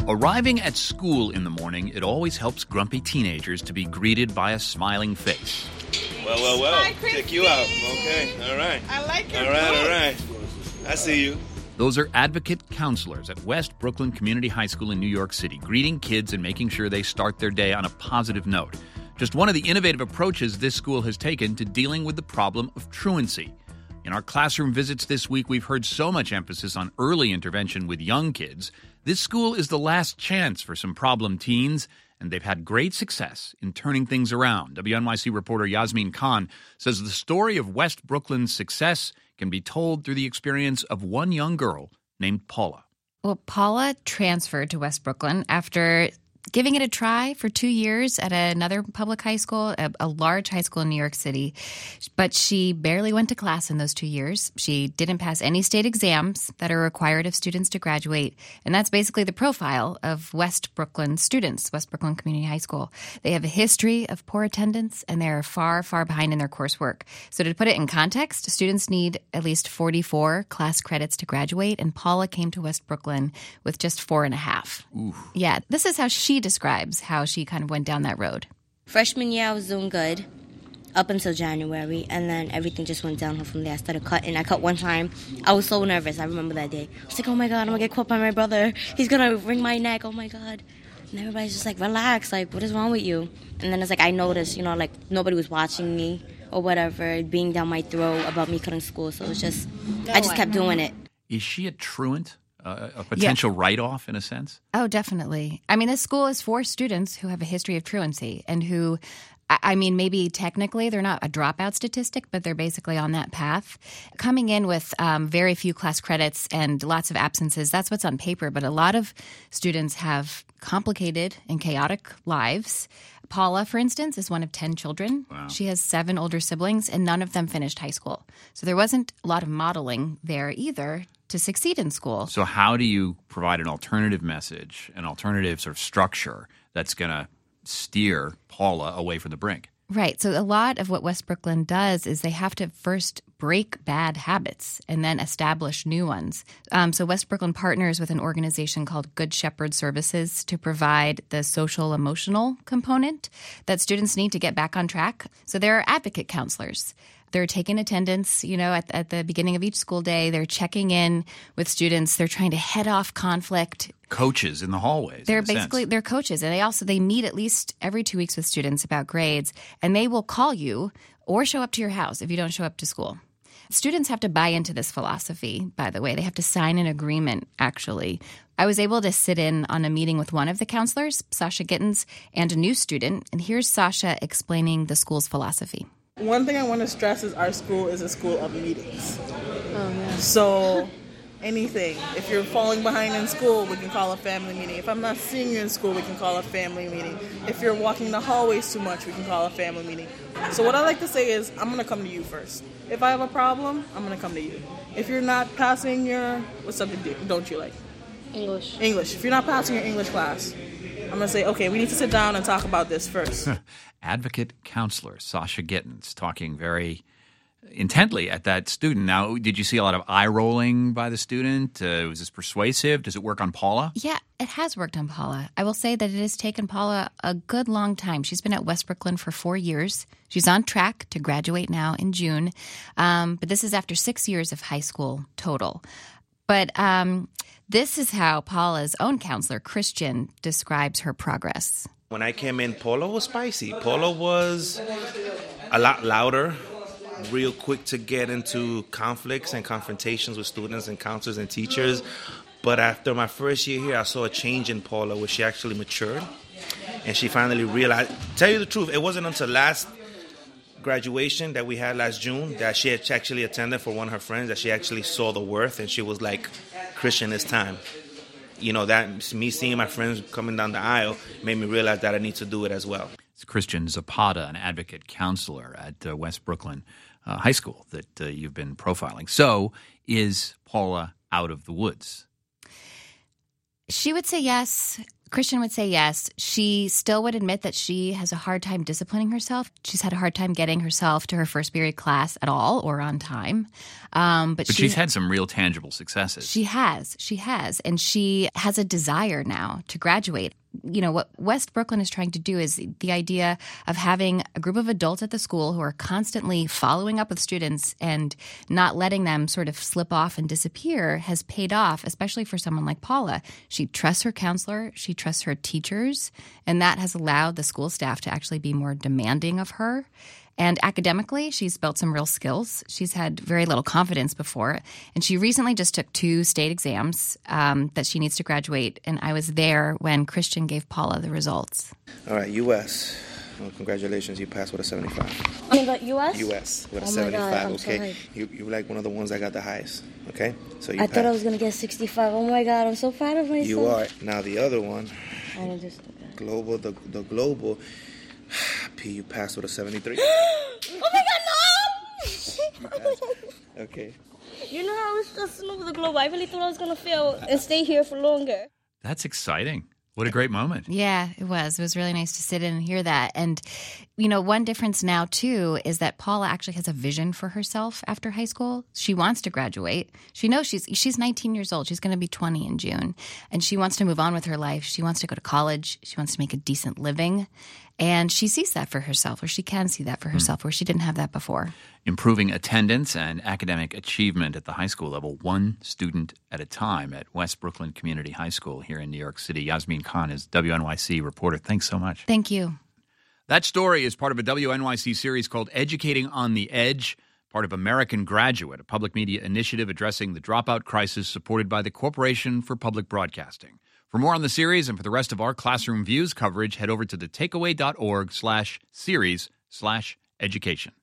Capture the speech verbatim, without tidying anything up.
Arriving at school in the morning, it always helps grumpy teenagers to be greeted by a smiling face. Well, well, well. Hi, Check you out. Okay, all right. I like your All right, book. all right. I see you. Those are advocate counselors at West Brooklyn Community High School in New York City, greeting kids and making sure they start their day on a positive note. Just one of the innovative approaches this school has taken to dealing with the problem of truancy. In our classroom visits this week, we've heard so much emphasis on early intervention with young kids. This school is the last chance for some problem teens, and they've had great success in turning things around. W N Y C reporter Yasmin Khan says the story of West Brooklyn's success can be told through the experience of one young girl named Paula. Well, Paula transferred to West Brooklyn after giving it a try for two years at another public high school, a, a large high school in New York City. But she barely went to class in those two years. She didn't pass any state exams that are required of students to graduate. And that's basically the profile of West Brooklyn students, West Brooklyn Community High School. They have a history of poor attendance, and they're far, far behind in their coursework. So to put it in context, students need at least forty-four class credits to graduate, and Paula came to West Brooklyn with just four and a half. Ooh. Yeah, this is how she describes how she kind of went down that road. Freshman year, I was doing good up until January, and then everything just went downhill from there. I started cutting. I cut one time. I was so nervous. I remember that day. I was like, oh, my God, I'm going to get caught by my brother. He's going to wring my neck. Oh, my God. And everybody's just like, relax. Like, what is wrong with you? And then it's like I noticed, you know, like nobody was watching me or whatever, being down my throat about me cutting school. So it was just, I just kept doing it. Is she a truant? Uh, a potential yeah. write-off, in a sense? Oh, definitely. I mean, this school is for students who have a history of truancy and who, I mean, maybe technically they're not a dropout statistic, but they're basically on that path. Coming in with um, very few class credits and lots of absences, that's what's on paper. But a lot of students have complicated and chaotic lives. Paula, for instance, is one of ten children. Wow. She has seven older siblings, and none of them finished high school. So there wasn't a lot of modeling there either to succeed in school. So how do you provide an alternative message, an alternative sort of structure that's going to steer Paula away from the brink? Right. So a lot of what West Brooklyn does is they have to first break bad habits and then establish new ones. Um, so West Brooklyn partners with an organization called Good Shepherd Services to provide the social emotional component that students need to get back on track. So there are advocate counselors. They're taking attendance, you know, at, at the beginning of each school day. They're checking in with students. They're trying to head off conflict. Coaches in the hallways. They're basically sense. They're coaches, and they also they meet at least every two weeks with students about grades, and they will call you or show up to your house if you don't show up to school. Students have to buy into this philosophy, by the way. They have to sign an agreement, actually. I was able to sit in on a meeting with one of the counselors, Sasha Gittens, and a new student, and here's Sasha explaining the school's philosophy. One thing I want to stress is our school is a school of meetings. Oh, yeah. So anything. If you're falling behind in school, we can call a family meeting. If I'm not seeing you in school, we can call a family meeting. If you're walking the hallways too much, we can call a family meeting. So what I like to say is, I'm going to come to you first. If I have a problem, I'm going to come to you. If you're not passing your, what subject don't you like? English. English. If you're not passing your English class, I'm going to say, okay, we need to sit down and talk about this first. Advocate counselor Sasha Gittens talking very intently at that student. Now, did you see a lot of eye rolling by the student? Uh, was this persuasive? Does it work on Paula? Yeah, it has worked on Paula. I will say that it has taken Paula a good long time. She's been at West Brooklyn for four years. She's on track to graduate now in June. Um, but this is after six years of high school total. But um, this is how Paula's own counselor, Christian, describes her progress. When I came in, Paula was spicy. Paula was a lot louder, real quick to get into conflicts and confrontations with students and counselors and teachers. But after my first year here, I saw a change in Paula where she actually matured. And she finally realized, tell you the truth, it wasn't until last graduation that we had last June that she had actually attended for one of her friends, that she actually saw the worth, and she was like, Christian, it's time. You know, that me seeing my friends coming down the aisle made me realize that I need to do it as well. It's Christian Zapata, an advocate counselor at uh, West Brooklyn uh, High School that uh, you've been profiling. So is Paula out of the woods? She would say yes. Christian would say yes. She still would admit that she has a hard time disciplining herself. She's had a hard time getting herself to her first period class at all or on time. Um, but But she, she's had some real tangible successes. She has. She has. And she has a desire now to graduate. You know, what West Brooklyn is trying to do is the idea of having a group of adults at the school who are constantly following up with students and not letting them sort of slip off and disappear has paid off, especially for someone like Paula. She trusts her counselor. She trusts her teachers. And that has allowed the school staff to actually be more demanding of her. And academically, she's built some real skills. She's had very little confidence before. And she recently just took two state exams um, that she needs to graduate. And I was there when Christian gave Paula the results. All right, U S Well, congratulations, you passed with a seventy-five. I mean, the U S? U S with a Oh my seventy-five, God, I'm so okay? hyped. you you were like one of the ones that got the highest, okay? So you I passed. thought I was going to get sixty-five. Oh my God, I'm so proud of myself. You are. Now the other one, I didn't just... global, the, the global, P, you passed with a seventy-three. Oh my God, no! Okay. You know how I was stressing over the globe? I really thought I was going to fail and stay here for longer. That's exciting. What a great moment. Yeah, it was. It was really nice to sit in and hear that. And, you know, one difference now, too, is that Paula actually has a vision for herself after high school. She wants to graduate. She knows she's she's nineteen years old. She's going to be twenty in June. And she wants to move on with her life. She wants to go to college. She wants to make a decent living. And she sees that for herself, or she can see that for herself, mm. where she didn't have that before. Improving attendance and academic achievement at the high school level, one student at a time at West Brooklyn Community High School here in New York City. Yasmin Khan is W N Y C reporter. Thanks so much. Thank you. That story is part of a W N Y C series called Educating on the Edge, part of American Graduate, a public media initiative addressing the dropout crisis supported by the Corporation for Public Broadcasting. For more on the series and for the rest of our Classroom Views coverage, head over to the takeaway dot org slash series slash education.